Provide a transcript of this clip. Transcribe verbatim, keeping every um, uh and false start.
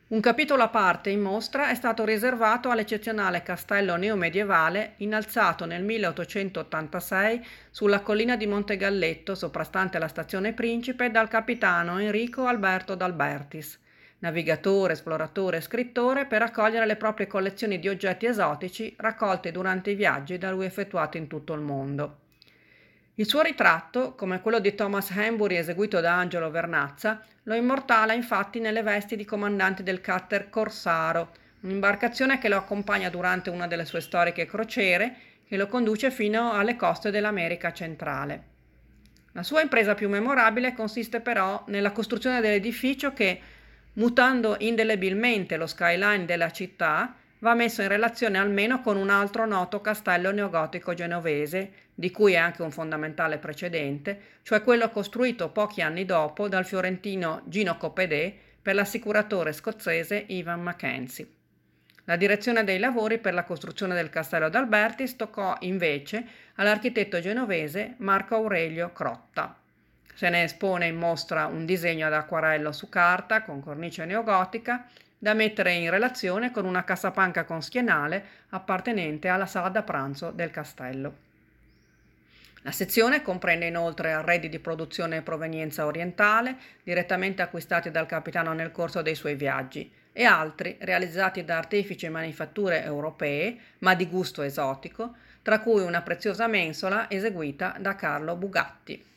Un capitolo a parte in mostra è stato riservato all'eccezionale castello neomedievale innalzato nel milleottocentottantasei sulla collina di Montegalletto, soprastante la stazione Principe, dal capitano Enrico Alberto d'Albertis, navigatore, esploratore e scrittore, per raccogliere le proprie collezioni di oggetti esotici raccolti durante i viaggi da lui effettuati in tutto il mondo. Il suo ritratto, come quello di Thomas Hanbury eseguito da Angelo Vernazza, lo immortala infatti nelle vesti di comandante del cutter Corsaro, un'imbarcazione che lo accompagna durante una delle sue storiche crociere che lo conduce fino alle coste dell'America centrale. La sua impresa più memorabile consiste però nella costruzione dell'edificio che, mutando indelebilmente lo skyline della città, va messo in relazione almeno con un altro noto castello neogotico genovese, di cui è anche un fondamentale precedente, cioè quello costruito pochi anni dopo dal fiorentino Gino Coppedè per l'assicuratore scozzese Ivan Mackenzie. La direzione dei lavori per la costruzione del castello d'Albertis toccò invece all'architetto genovese Marco Aurelio Crotta. Se ne espone in mostra un disegno ad acquarello su carta con cornice neogotica da mettere in relazione con una cassapanca con schienale appartenente alla sala da pranzo del castello. La sezione comprende inoltre arredi di produzione e provenienza orientale, direttamente acquistati dal capitano nel corso dei suoi viaggi, e altri realizzati da artifici e manifatture europee, ma di gusto esotico, tra cui una preziosa mensola eseguita da Carlo Bugatti.